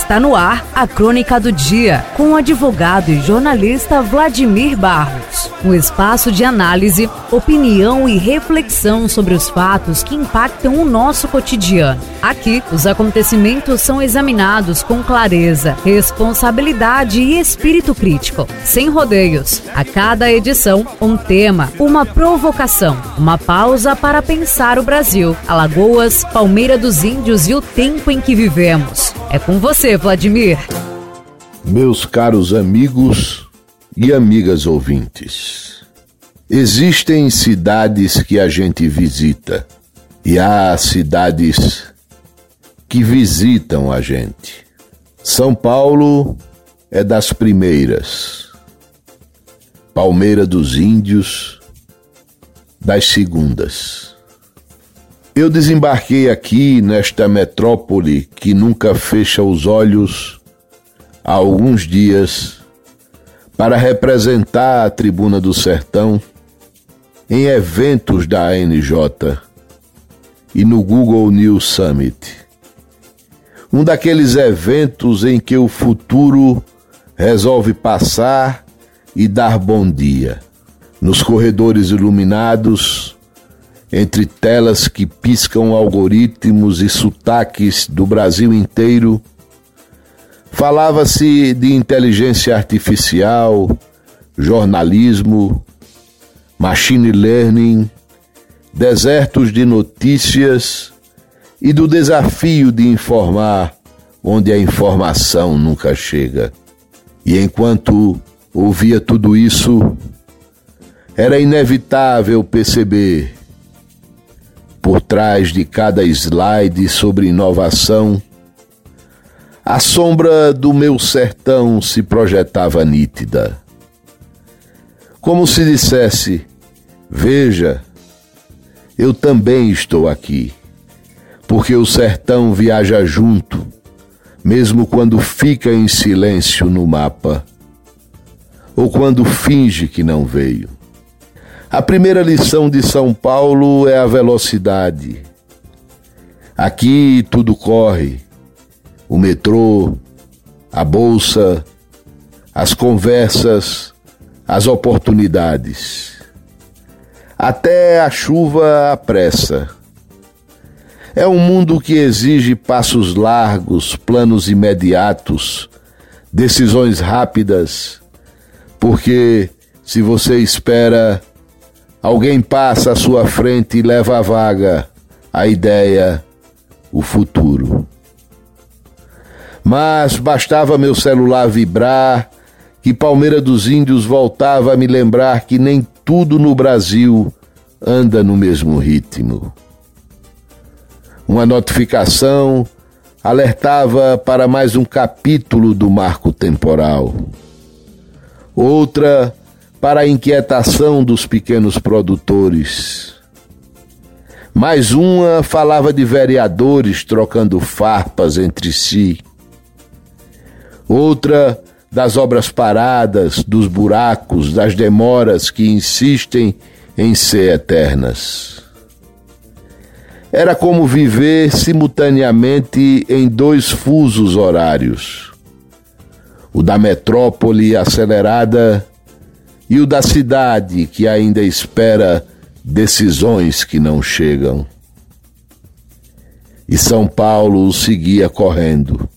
Está no ar a Crônica do Dia, com o advogado e jornalista Vladimir Barros. Um espaço de análise, opinião e reflexão sobre os fatos que impactam o nosso cotidiano. Aqui, os acontecimentos são examinados com clareza, responsabilidade e espírito crítico, sem rodeios. A cada edição, um tema, uma provocação, uma pausa para pensar o Brasil, Alagoas, Palmeira dos Índios e o tempo em que vivemos. É com você, Vladimir. Meus caros amigos e amigas ouvintes, existem cidades que a gente visita e há cidades que visitam a gente. São Paulo é das primeiras, Palmeira dos Índios das segundas. Eu desembarquei aqui nesta metrópole que nunca fecha os olhos há alguns dias para representar a Tribuna do Sertão em eventos da ANJ e no Google News Summit. Um daqueles eventos em que o futuro resolve passar e dar bom dia. Nos corredores iluminados, entre telas que piscam algoritmos e sotaques do Brasil inteiro, falava-se de inteligência artificial, jornalismo, machine learning, desertos de notícias e do desafio de informar onde a informação nunca chega. E enquanto ouvia tudo isso, era inevitável perceber, por trás de cada slide sobre inovação, a sombra do meu sertão se projetava nítida. Como se dissesse: veja, eu também estou aqui, porque o sertão viaja junto, mesmo quando fica em silêncio no mapa, ou quando finge que não veio. A primeira lição de São Paulo é a velocidade. Aqui tudo corre. O metrô, a bolsa, as conversas, as oportunidades. Até a chuva apressa. É um mundo que exige passos largos, planos imediatos, decisões rápidas, porque se você espera, alguém passa à sua frente e leva a vaga, a ideia, o futuro. Mas bastava meu celular vibrar, que Palmeira dos Índios voltava a me lembrar que nem tudo no Brasil anda no mesmo ritmo. Uma notificação alertava para mais um capítulo do marco temporal. Outra para a inquietação dos pequenos produtores. Mais uma falava de vereadores trocando farpas entre si. Outra das obras paradas, dos buracos, das demoras que insistem em ser eternas. Era como viver simultaneamente em dois fusos horários. O da metrópole acelerada e o da cidade que ainda espera decisões que não chegam. E São Paulo seguia correndo.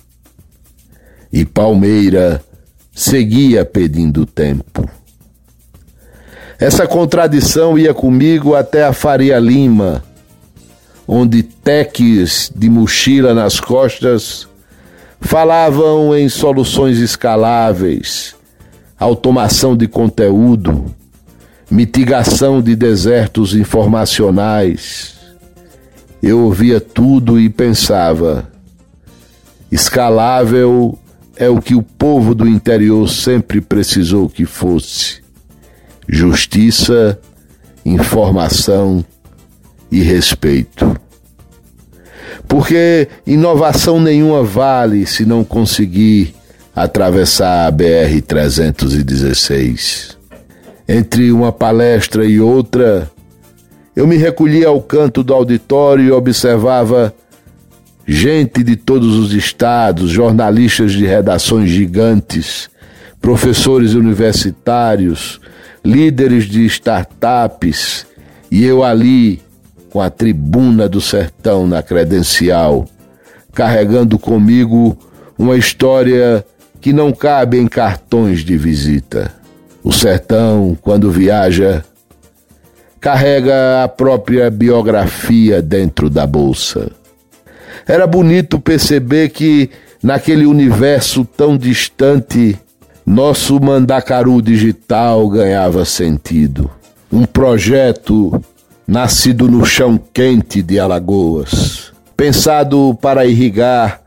E Palmeira seguia pedindo tempo. Essa contradição ia comigo até a Faria Lima, onde teques de mochila nas costas falavam em soluções escaláveis, automação de conteúdo, mitigação de desertos informacionais. Eu ouvia tudo e pensava: escalável é o que o povo do interior sempre precisou que fosse: justiça, informação e respeito. Porque inovação nenhuma vale se não conseguir atravessar a BR-316. Entre uma palestra e outra, eu me recolhia ao canto do auditório e observava gente de todos os estados, jornalistas de redações gigantes, professores universitários, líderes de startups, e eu ali, com a Tribuna do Sertão na credencial, carregando comigo uma história que não cabe em cartões de visita. O sertão, quando viaja, carrega a própria biografia dentro da bolsa. Era bonito perceber que, naquele universo tão distante, nosso Mandacaru digital ganhava sentido. Um projeto nascido no chão quente de Alagoas, pensado para irrigar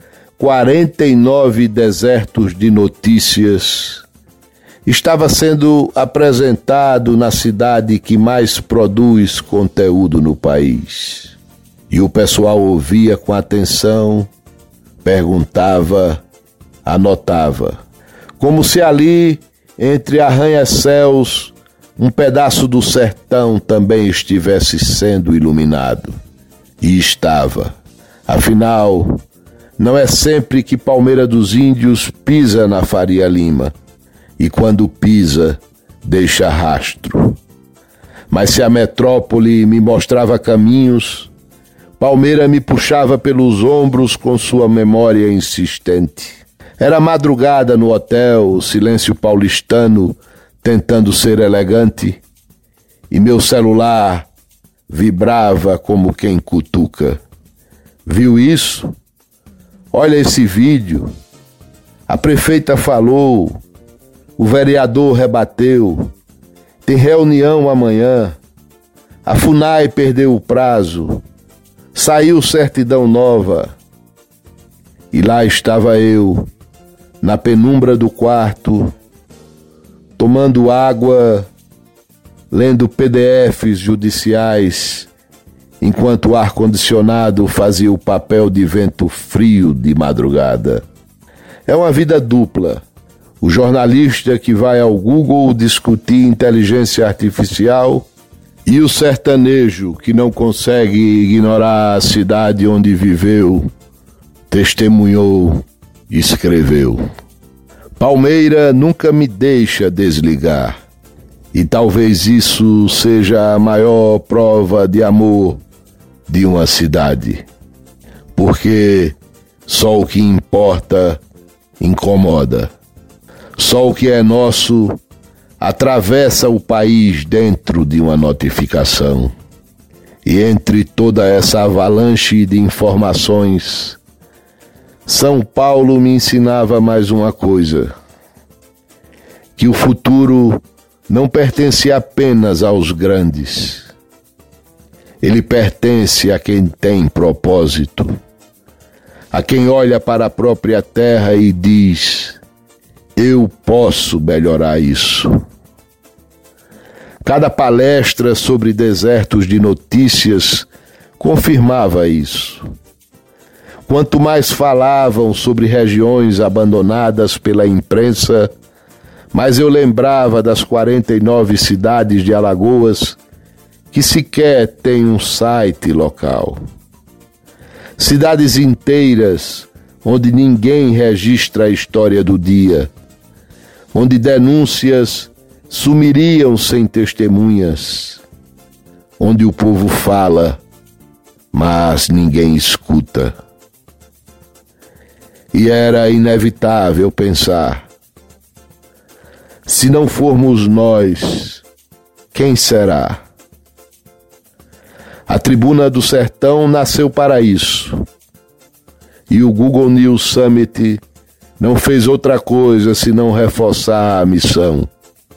49 desertos de notícias, estava sendo apresentado na cidade que mais produz conteúdo no país. E o pessoal ouvia com atenção, perguntava, anotava, como se ali, entre arranha-céus, um pedaço do sertão também estivesse sendo iluminado. E estava. Afinal, não é sempre que Palmeira dos Índios pisa na Faria Lima, e quando pisa, deixa rastro. Mas se a metrópole me mostrava caminhos, Palmeira me puxava pelos ombros com sua memória insistente. Era madrugada no hotel, o silêncio paulistano, tentando ser elegante, e meu celular vibrava como quem cutuca. Viu isso? Olha esse vídeo. A prefeita falou, o vereador rebateu, tem reunião amanhã, a FUNAI perdeu o prazo, saiu certidão nova. E lá estava eu, na penumbra do quarto, tomando água, lendo PDFs judiciais, enquanto o ar-condicionado fazia o papel de vento frio de madrugada. É uma vida dupla. O jornalista que vai ao Google discutir inteligência artificial e o sertanejo que não consegue ignorar a cidade onde viveu, testemunhou, escreveu. Palmeira nunca me deixa desligar, e talvez isso seja a maior prova de amor de uma cidade, porque só o que importa incomoda. Só o que é nosso atravessa o país dentro de uma notificação. E entre toda essa avalanche de informações, São Paulo me ensinava mais uma coisa: que o futuro não pertence apenas aos grandes. Ele pertence a quem tem propósito, a quem olha para a própria terra e diz: eu posso melhorar isso. Cada palestra sobre desertos de notícias confirmava isso. Quanto mais falavam sobre regiões abandonadas pela imprensa, mais eu lembrava das 49 cidades de Alagoas que sequer têm um site local. Cidades inteiras onde ninguém registra a história do dia, onde denúncias sumiriam sem testemunhas, onde o povo fala, mas ninguém escuta. E era inevitável pensar: se não formos nós, quem será? A Tribuna do Sertão nasceu para isso, e o Google News Summit não fez outra coisa senão reforçar a missão.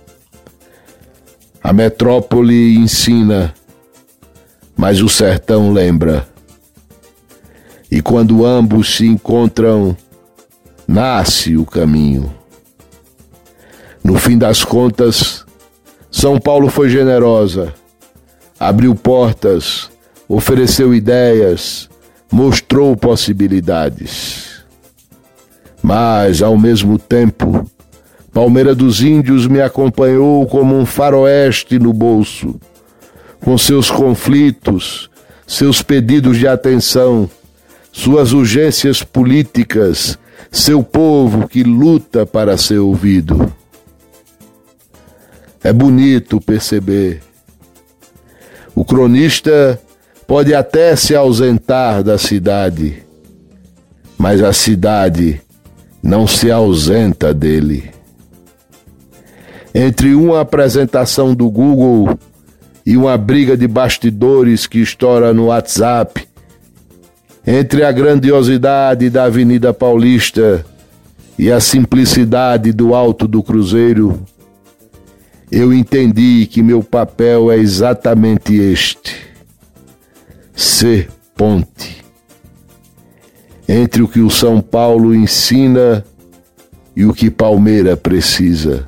A metrópole ensina, mas o sertão lembra. E quando ambos se encontram, nasce o caminho. No fim das contas, São Paulo foi generosa, abriu portas, ofereceu ideias, mostrou possibilidades. Mas, ao mesmo tempo, Palmeira dos Índios me acompanhou como um faroeste no bolso, com seus conflitos, seus pedidos de atenção, suas urgências políticas, seu povo que luta para ser ouvido. É bonito perceber. O cronista pode até se ausentar da cidade, mas a cidade não se ausenta dele. Entre uma apresentação do Google e uma briga de bastidores que estoura no WhatsApp, entre a grandiosidade da Avenida Paulista e a simplicidade do Alto do Cruzeiro, eu entendi que meu papel é exatamente este: ser ponte entre o que o São Paulo ensina e o que Palmeira precisa,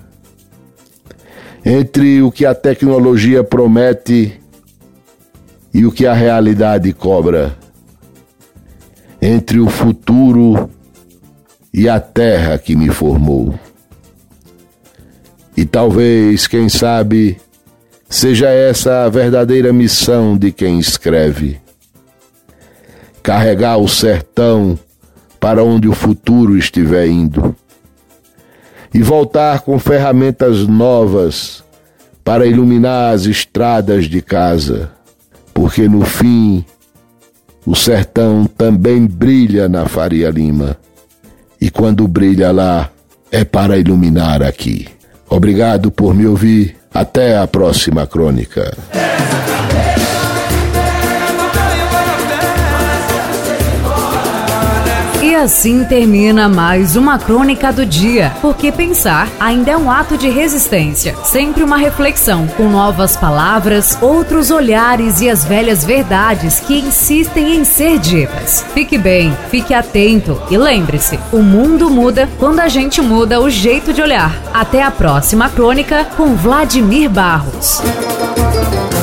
entre o que a tecnologia promete e o que a realidade cobra, entre o futuro e a terra que me formou. E talvez, quem sabe, seja essa a verdadeira missão de quem escreve: carregar o sertão para onde o futuro estiver indo e voltar com ferramentas novas para iluminar as estradas de casa, porque no fim o sertão também brilha na Faria Lima, e quando brilha lá é para iluminar aqui. Obrigado por me ouvir. Até a próxima crônica. E assim termina mais uma Crônica do Dia, porque pensar ainda é um ato de resistência. Sempre uma reflexão, com novas palavras, outros olhares e as velhas verdades que insistem em ser ditas. Fique bem, fique atento e lembre-se, o mundo muda quando a gente muda o jeito de olhar. Até a próxima crônica com Vladimir Barros.